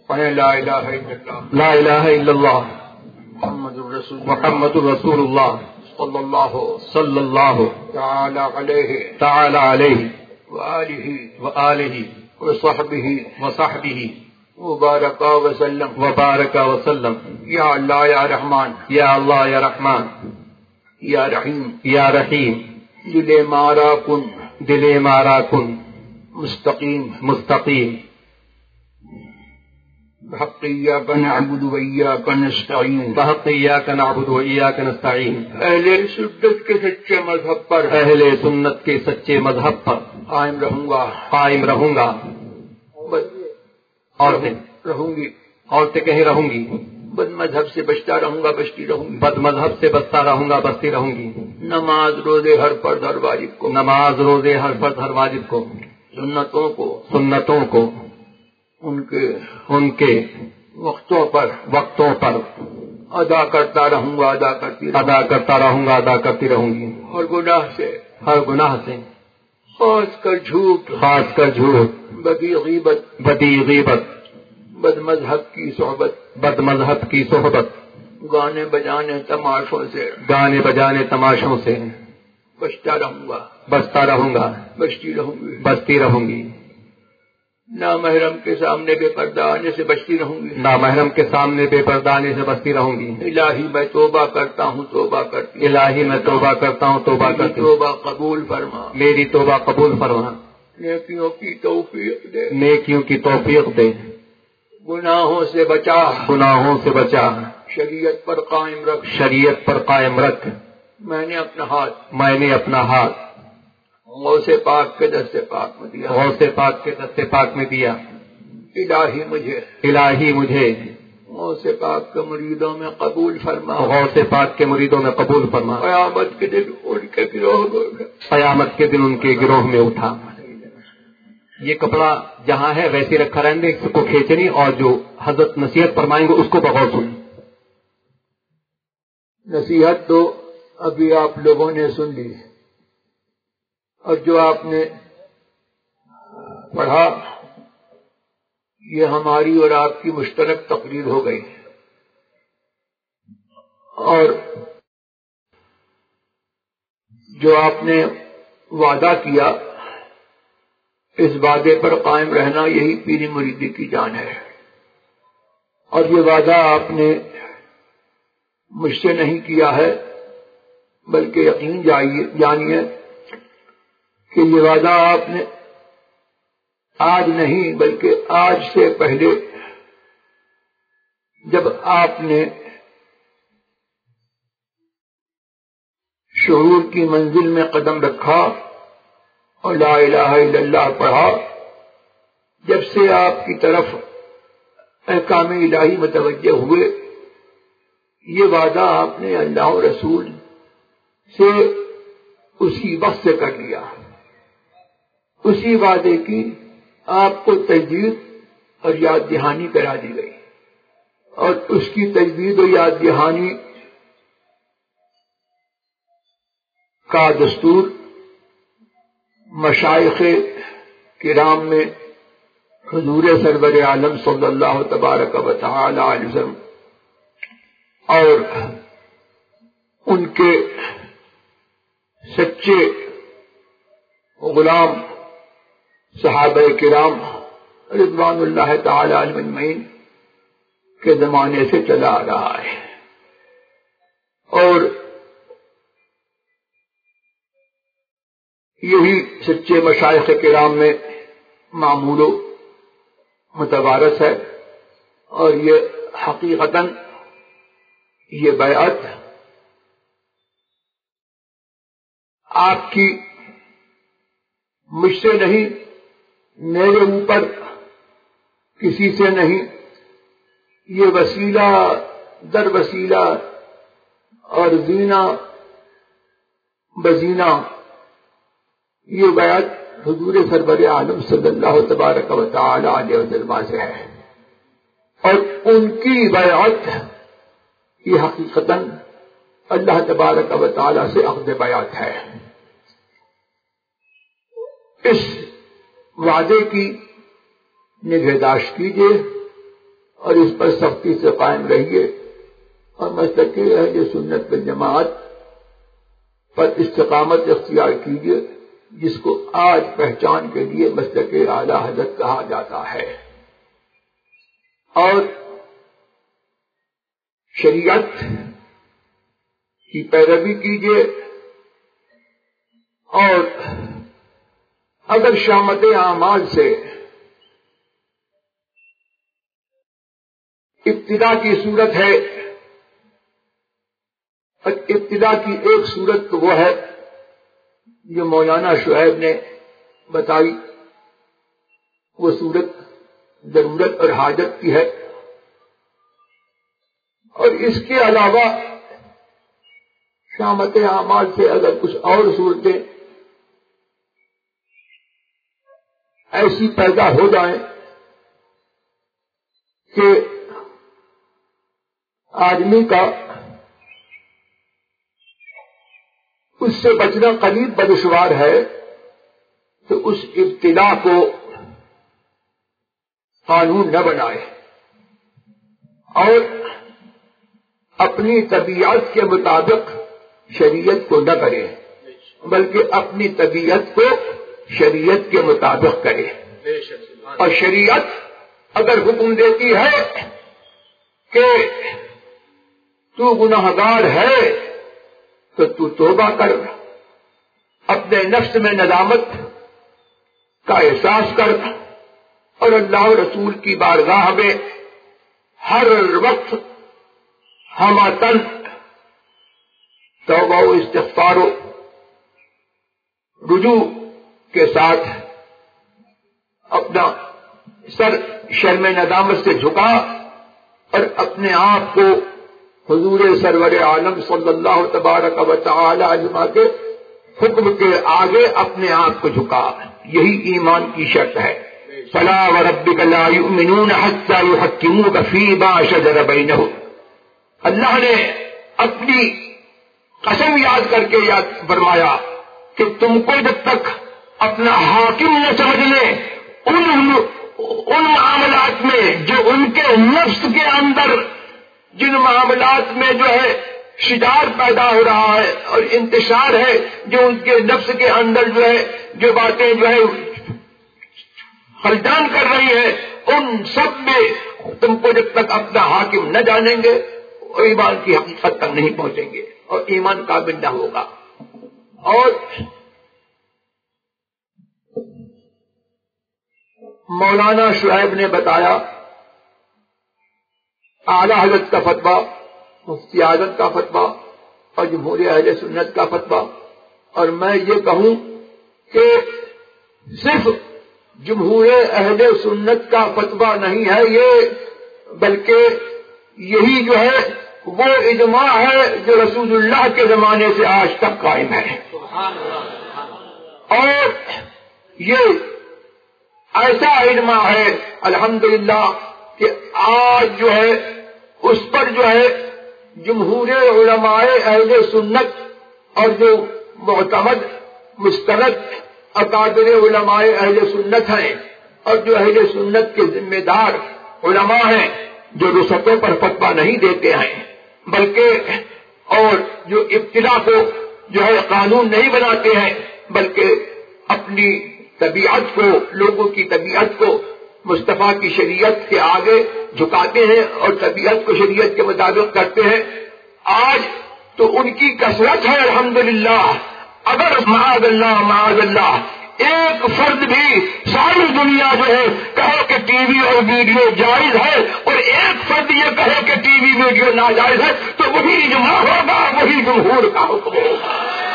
پڑھیں لا الہ الا اللہ، لا الہ الا اللہ، محمد رسول اللہ صلی اللہ تعالی علیہ وآلہ وصحبہ مبارک وسلم. یا اللہ یا رحمان، یا اللہ یا رحمان، یا رحیم، یا رحیم، دل مارا کن دل مارا کن مستقیم، مستقیم، بحق ایاک نعبد و ایاک نستعین، بحق ایاک نعبد و ایاک نستعین. اہل سنت کے سچے مذہب پر، اہل سنت کے سچے مذہب پر قائم رہوں گا، قائم رہوں گا. عورتیں رہوں گی، عورتیں کہیں رہوں گی. بد مذہب سے بچتا رہوں گا، بچتی رہوں گی. بد مذہب سے بچتا رہوں گا، بچتی رہوں گی. نماز روزے ہر فرض ہر واجب کو، نماز روزے ہر فرض ہر واجب کو، سنتوں کو ان کے وقتوں پر ادا کرتا رہوں گا، ادا کرتا رہوں گا، ادا کرتی رہوں گی. ہر گناہ سے خاص کر جھوٹ، بدی غیبت، بد مذہب کی صحبت، گانے بجانے تماشوں سے بچتا رہوں گا، بچتی رہوں گی. نامحرم کے سامنے بے پردہ آنے سے بچتی رہوں گی، نامحرم کے سامنے بے پردہ آنے سے بچتی رہوں گی. الہی میں توبہ کرتا ہوں، الہی میں توبہ کرتا ہوں، توبہ کرتی ہوں. توبہ قبول فرما، میری توبہ قبول فرما. نیکیوں کی توفیق دے، نیکیوں کی توفیق دے. گناہوں سے بچا، شریعت پر قائم رکھ. میں نے اپنا ہاتھ غوث پاک کے دست پاک میں دیا. الہی مجھے غوث پاک کے مریدوں میں قبول فرما. غوث پاک کے مریدوں میں قبول فرما. قیامت کے دن ان کے گروہ میں اٹھا. یہ کپڑا جہاں ہے ویسے رکھا رہنے دیں، اس کو کھینچنی، اور جو حضرت نصیحت فرمائیں گے اس کو بغور سنیں. نصیحت تو ابھی آپ لوگوں نے سن لی، اور جو آپ نے پڑھا یہ ہماری اور آپ کی مشترک تقریر ہو گئی. اور جو آپ نے وعدہ کیا، اس وعدے پر قائم رہنا یہی پیری مریدی کی جان ہے. اور یہ وعدہ آپ نے مجھ سے نہیں کیا ہے، بلکہ یقین جانیے کہ یہ وعدہ آپ نے آج نہیں بلکہ آج سے پہلے جب آپ نے شعور کی منزل میں قدم رکھا اور لا الہ الا اللہ پڑھا، جب سے آپ کی طرف احکام الہی متوجہ ہوئے، یہ وعدہ آپ نے اللہ و رسول سے اسی وقت سے کر لیا. اسی وعدے کی آپ کو تجدید اور یاد دہانی کرا دی گئی، اور اس کی تجدید و یاد دہانی کا دستور مشائخ کرام میں حضور سرور عالم صلی اللہ تبارک و تعالی علیہ وسلم اور ان کے سچے غلام صحابہ کرام رضوان اللہ تعالی علیہم اجمعین کے زمانے سے چلا آ رہا ہے. اور یہی سچے مشائخ کرام میں معمول و متوارث ہے. اور یہ حقیقتاً یہ بیعت آپ کی مجھ سے نہیں، میرے اوپر کسی سے نہیں، یہ وسیلہ در وسیلہ اور زینہ بزینہ یہ بیعت حضور سرور عالم صلی اللہ تبارک و تعالی علیہ وسلم سے ہے. اور ان کی بیعت یہ حقیقتاً اللہ تبارک و تعالی سے اخذ بیعت ہے. اس وعدے کی نگہداشت کیجیے اور اس پر سختی سے قائم رہیے اور مسلک اہل سنت والجماعت پر استقامت اختیار کیجیے، جس کو آج پہچان کے لیے مسلک اعلی حضرت کہا جاتا ہے، اور شریعت کی پیروی کیجیے، اور اگر شامت اعمال سے ابتدا کی صورت ہے، اور ابتدا کی ایک صورت تو وہ ہے جو مولانا شعیب نے بتائی، وہ صورت ضرورت اور حاجت کی ہے، اور اس کے علاوہ شامت اعمال سے اگر کچھ اور صورتیں ایسی پیدا ہو جائیں کہ آدمی کا اس سے بچنا قریب بدشوار ہے، تو اس ابتلا کو قانون نہ بنائے اور اپنی طبیعت کے مطابق شریعت کو نہ کرے، بلکہ اپنی طبیعت کو شریعت کے مطابق کرے۔ اور شریعت اگر حکم دیتی ہے کہ تو گناہگار ہے تو توبہ کر، اپنے نفس میں ندامت کا احساس کر، اور اللہ و رسول کی بارگاہ میں ہر وقت ہماتن توبہ و استغفار و رجوع کے ساتھ اپنا سر شرم ندامت سے جھکا اور اپنے آپ کو حضور سرور عالم صلی اللہ تبارک و تعالی عنہ کے حکم کے آگے اپنے آپ کو جھکا۔ یہی ایمان کی شرط ہے۔ فلا وربک لا یؤمنون حتی یحکموک فیما شجر بینہم۔ اللہ نے اپنی قسم یاد کر کے یاد فرمایا کہ تم کو جب تک اپنا حاکم نہ سمجھ لیں ان معاملات میں جو ان کے نفس کے اندر، جن معاملات میں جو ہے شجار پیدا ہو رہا ہے اور انتشار ہے، جو ان کے نفس کے اندر جو ہے جو باتیں جو ہے خلجان کر رہی ہے، ان سب میں تم کو جب تک اپنا حاکم نہ جانیں گے وہ ایمان کی حقیقت تک نہیں پہنچیں گے اور ایمان کامل نہ ہوگا۔ اور مولانا شعیب نے بتایا اعلی حضرت کا فتویٰ، مفتی اعظم کا فتویٰ اور جمہور اہل سنت کا فتویٰ، اور میں یہ کہوں کہ صرف جمہور اہل سنت کا فتویٰ نہیں ہے یہ، بلکہ یہی جو ہے وہ اجماع ہے جو رسول اللہ کے زمانے سے آج تک قائم ہے۔ اور یہ ایسا اجماع ہے الحمدللہ کہ آج جو ہے اس پر جو ہے جمہور علماء اہل سنت اور جو معتمد مستند اکابر علماء اہل سنت ہیں اور جو اہل سنت کے ذمہ دار علماء ہیں، جو رسطوں پر فتویٰ نہیں دیتے ہیں بلکہ اور جو ابتلا کو جو ہے قانون نہیں بناتے ہیں، بلکہ اپنی طبیعت کو، لوگوں کی طبیعت کو مصطفیٰ کی شریعت کے آگے جھکاتے ہیں اور طبیعت کو شریعت کے مطابق کرتے ہیں۔ آج تو ان کی کثرت ہے الحمدللہ۔ اگر معاذ اللہ ایک فرد بھی ساری دنیا جو ہے کہے کہ ٹی وی اور ویڈیو جائز ہے اور ایک فرد یہ کہے کہ ٹی وی ویڈیو ناجائز ہے، تو وہی اجماع ہوگا، وہی جمہور کا حکم ہوگا۔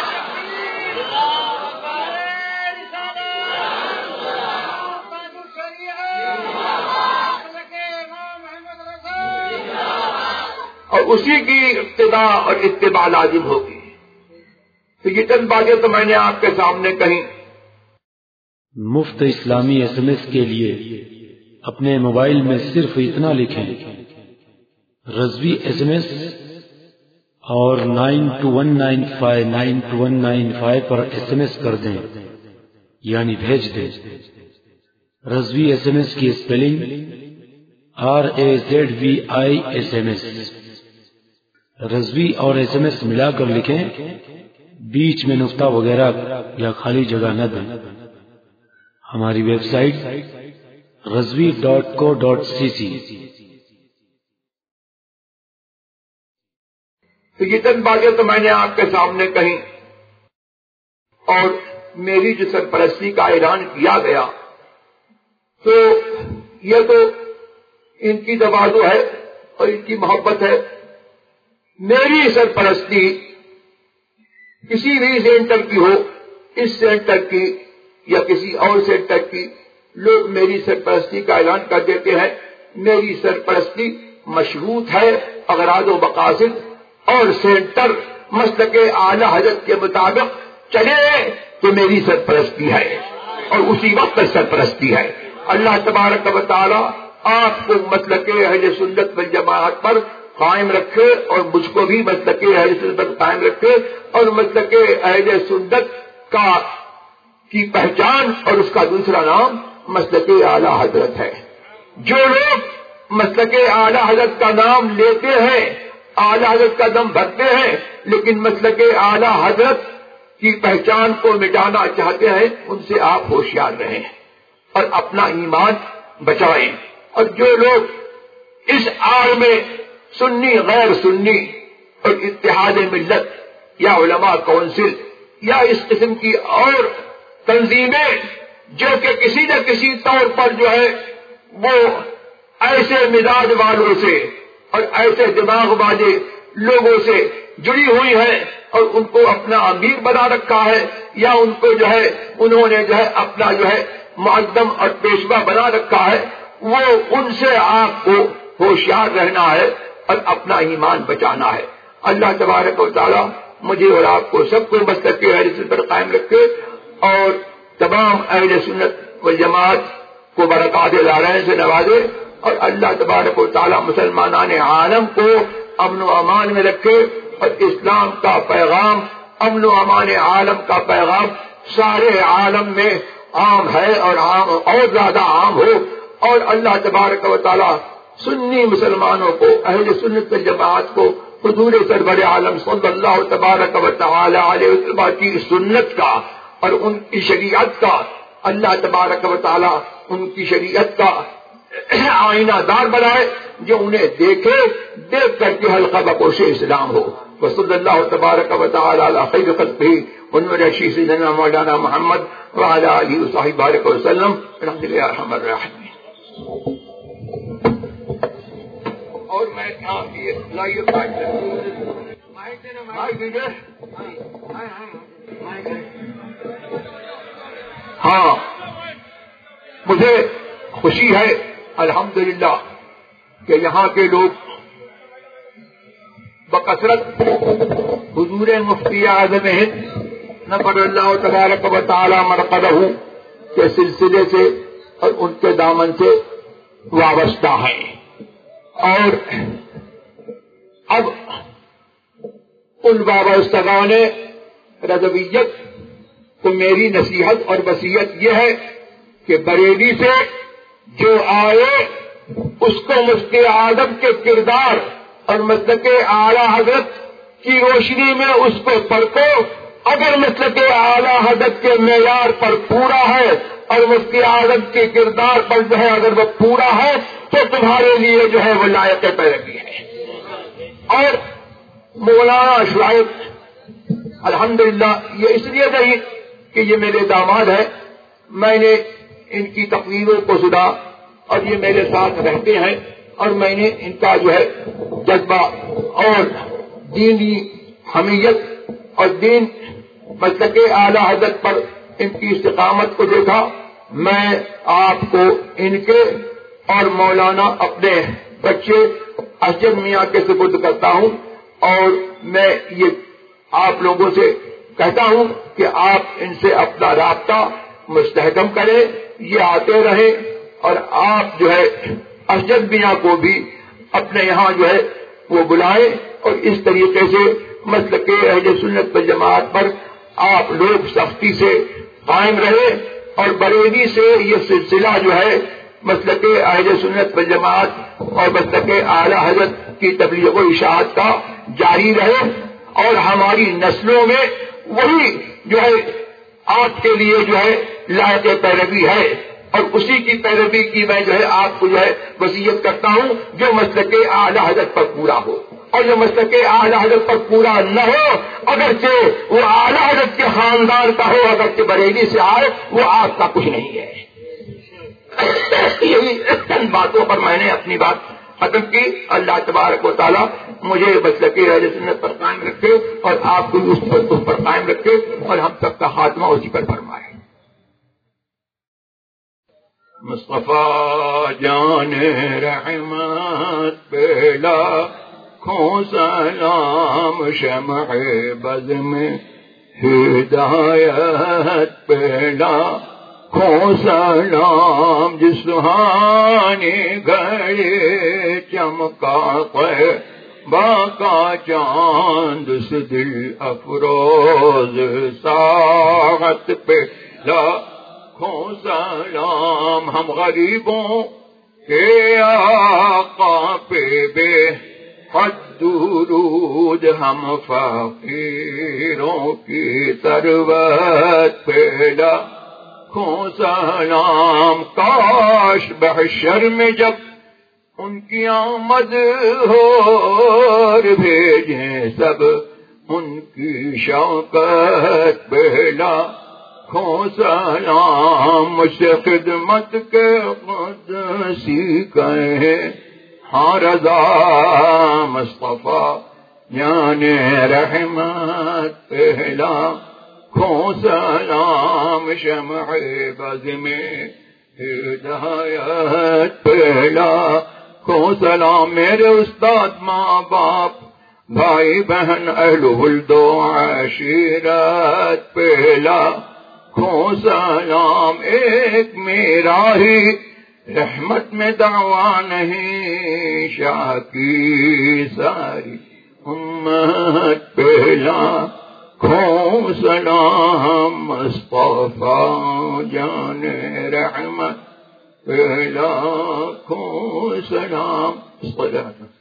اور اسی کی ابتدا اور اتباع لازم ہوگی۔ تو یہ چند باتیں تو میں نے آپ کے سامنے کہیں۔ مفت اسلامی ایس ایم ایس کے لیے اپنے موبائل میں صرف اتنا لکھیں رضوی ایس ایم ایس اور 921959 9195 پر ایس ایم ایس کر دیں، یعنی بھیج دیں۔ رضوی ایس ایم ایس کی اسپیلنگ RAZVISMS. رضوی اور SMS ملا کر لکھیں، بیچ میں نقطہ وغیرہ یا خالی جگہ نہ دیں۔ ہماری ویب سائٹ razvi.co.cc۔ تو یہ چند باتیں تو میں نے آپ کے سامنے کہیں، اور میری جو سرپرستی کا اعلان کیا گیا تو یہ تو ان کی تواضع ہے اور ان کی محبت ہے۔ میری سرپرستی کسی بھی سینٹر کی ہو، اس سینٹر کی یا کسی اور سینٹر کی، لوگ میری سرپرستی کا اعلان کر دیتے ہیں۔ میری سرپرستی مشروط ہے اغراض و مقاصد، اور سینٹر مسلک اعلی حضرت کے مطابق چلے تو میری سرپرستی ہے، اور اسی وقت سرپرستی ہے۔ اللہ تبارک و تعالی آپ کو مسلک اہل سنت والجماعت پر قائم رکھے، اور مجھ کو بھی مسلک اہل سنت پر قائم رکھے، اور مسلک اہل سنت کی پہچان اور اس کا دوسرا نام مسلک اعلی حضرت ہے۔ جو لوگ مسلک اعلی حضرت کا نام لیتے ہیں، اعلی حضرت کا دم بھرتے ہیں، لیکن مسلک اعلی حضرت کی پہچان کو مٹانا چاہتے ہیں، ان سے آپ ہوشیار رہیں اور اپنا ایمان بچائیں۔ اور جو لوگ اس آڑ میں سنی غیر سنی اور اتحاد ملت یا علماء کونسل یا اس قسم کی اور تنظیمیں جو کہ کسی نہ کسی طور پر جو ہے وہ ایسے مزاج والوں سے اور ایسے دماغ والے لوگوں سے جڑی ہوئی ہیں اور ان کو اپنا امیر بنا رکھا ہے، یا ان کو جو ہے انہوں نے جو ہے اپنا جو ہے معظم اور پیشوا بنا رکھا ہے، وہ ان سے آپ کو ہوشیار رہنا ہے اور اپنا ایمان بچانا ہے۔ اللہ تبارک و تعالی مجھے اور آپ کو سب کو مسلک اہل سنت پر قائم رکھے، اور تمام اہل سنت والجماعت کو برکات دارین سے نوازے، اور اللہ تبارک و تعالی مسلمانان عالم کو امن و امان میں رکھے، اور اسلام کا پیغام، امن و امان عالم کا پیغام سارے عالم میں عام ہے اور عام اور زیادہ عام ہو، اور اللہ تبارک و تعالی سنی مسلمانوں کو، اہل سنت والجماعت کو حضور سرور عالم صلی اللہ تبارک و تعالی علیہ وسلم کی سنت کا اور ان کی شریعت کا، اللہ تبارک و تعالی ان کی شریعت کا آئینہ دار بنائے، جو انہیں دیکھ کر کے حلقہ بپوش اسلام ہو۔ وصلی اللہ تبارک و تعالی علی خیر خلقہ ونور رشید سیدنا مولانا محمد وعلی آلہ وصحبہ بارک وسلم الحمد للہ ارحم الراحمین۔ اور میں ہاں مجھے خوشی ہے الحمدللہ کہ یہاں کے لوگ بکثرت حضور مفتی اعظم ہند نفر اللہ تبارک و تعالی مرقدہ کے سلسلے سے اور ان کے دامن سے وابستہ ہیں، اور اب ان وابستگان رضویت کو میری نصیحت اور وصیت یہ ہے کہ بریلی سے جو آئے اس کو مفتی اعظم کے کردار اور مسلک اعلی حضرت کی روشنی میں اس کو پرکھو۔ اگر مسلک اعلی حضرت کے معیار پر پورا ہے اور مفتی اعظم کے کردار پر جو ہے اگر وہ پورا ہے تو تمہارے لیے جو ہے وہ لائق پیروی ہے۔ اور مولانا شعیب الحمدللہ یہ اس لیے نہیں کہ یہ میرے داماد ہیں، میں نے ان کی تقریروں کو سنا اور یہ میرے ساتھ رہتے ہیں، اور میں نے ان کا جو ہے جذبہ اور دینی حمیت اور دین مسلک اعلی حضرت پر ان کی استقامت کو دیکھا۔ میں آپ کو ان کے اور مولانا اپنے بچے اسجد میاں کے سپرد کرتا ہوں، اور میں یہ آپ لوگوں سے کہتا ہوں کہ آپ ان سے اپنا رابطہ مستحکم کریں، یہ آتے رہیں، اور آپ جو ہے اسجد میاں کو بھی اپنے یہاں جو ہے وہ بلائیں، اور اس طریقے سے مسلک اہل سنت والجماعت پر آپ لوگ سختی سے قائم رہیں، اور بریلی سے یہ سلسلہ جو ہے مسلک اہل سنت والجماعت اور مسلک اعلی حضرت کی تبلیغ و اشاعت کا جاری رہے، اور ہماری نسلوں میں وہی جو ہے آپ کے لیے جو ہے لائق پیروی ہے، اور اسی کی پیروی کی میں جو ہے آپ کو جو ہے وصیت کرتا ہوں، جو مسلک اعلی حضرت پر پورا ہو، اور جو مسلک اعلی حضرت پر پورا نہ ہو، اگرچہ وہ اعلی حضرت کے خاندان کا ہو، اگرچہ بریلی سے آئے، وہ آپ کا کچھ نہیں ہے۔ یہی باتوں پر میں نے اپنی بات ختم کی۔ اللہ تبارک و تعالیٰ مجھے مسلک اہل سنت پر قائم رکھے، اور آپ کو اس پر قائم رکھے، اور ہم سب کا خاتمہ اسی پر فرمائے۔ مصطفیٰ جان رحمت پہ لاکھوں سلام، شمع بز میں ہدایت پہ لاکھوں سلام، جس سہانے گھڑی چمکا طیبہ کا چاند، اس دل افروز ساعت پہ لاکھوں سلام، ہم غریبوں کے آقا پہ بے حد درود، ہم فقیروں کی ثروت پہ لاکھوں سلام، کاش بحشر میں جب ان کی آمد ہو، اور بھیجیں سب ان کی شوکت پہ لاکھوں سلام، مجھ سے خدمت کے قدسی کہیں ہاں رضا، مصطفیٰ جان رحمت پہ لاکھوں سلام، شمع بز میں ہدایت پہ لاکھوں سلام، میرے استاد، ماں باپ، بھائی بہن، اہل ولد و عشیرت پہ لاکھوں سلام، ایک میرا ہی رحمت میں دعویٰ نہیں، شاہ کی ساری امت پہ لاکھوں سلام، مصطفیٰ جان رحمت پہ لاکھوں سلام۔